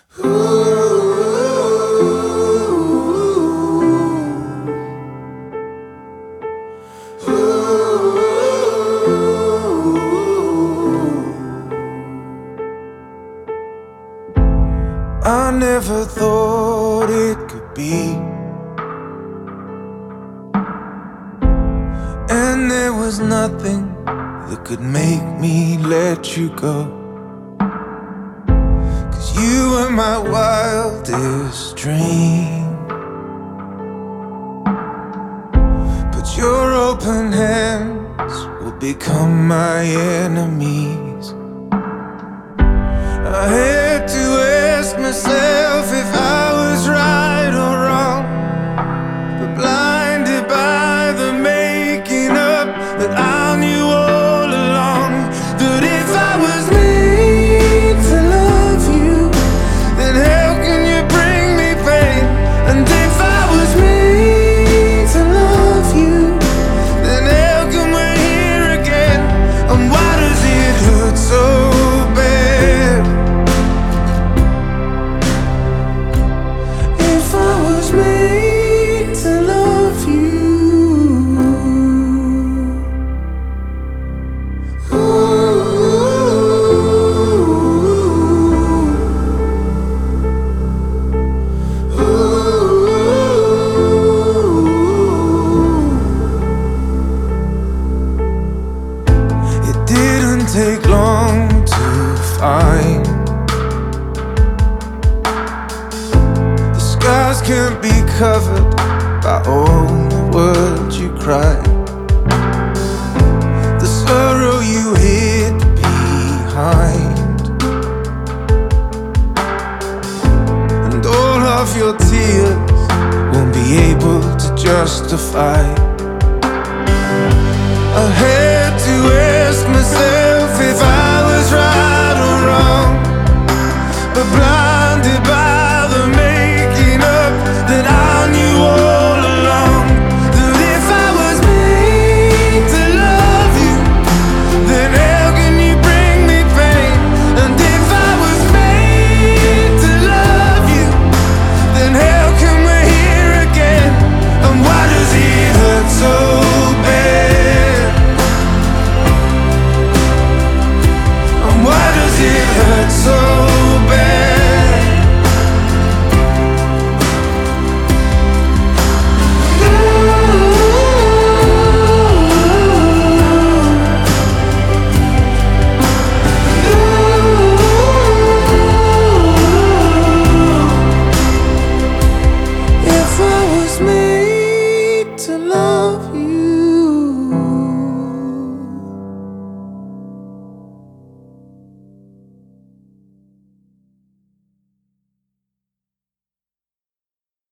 I never thought it could be, and there was nothing that could make me let you go. 'Cause you were my wildest dream, but your open hands will become my enemies. I had to ask myself if I was right or wrong, but blinded by the making up that I knew all along, that if I was made to love you, then how can you bring me pain? And if I was made to love you, then how come we're here again? And why does it hurt so bad? If I was made to love you, it didn't take long to find the scars can't be covered by all the words you cried, the sorrow you hid behind, and all of your tears won't be able to justify. I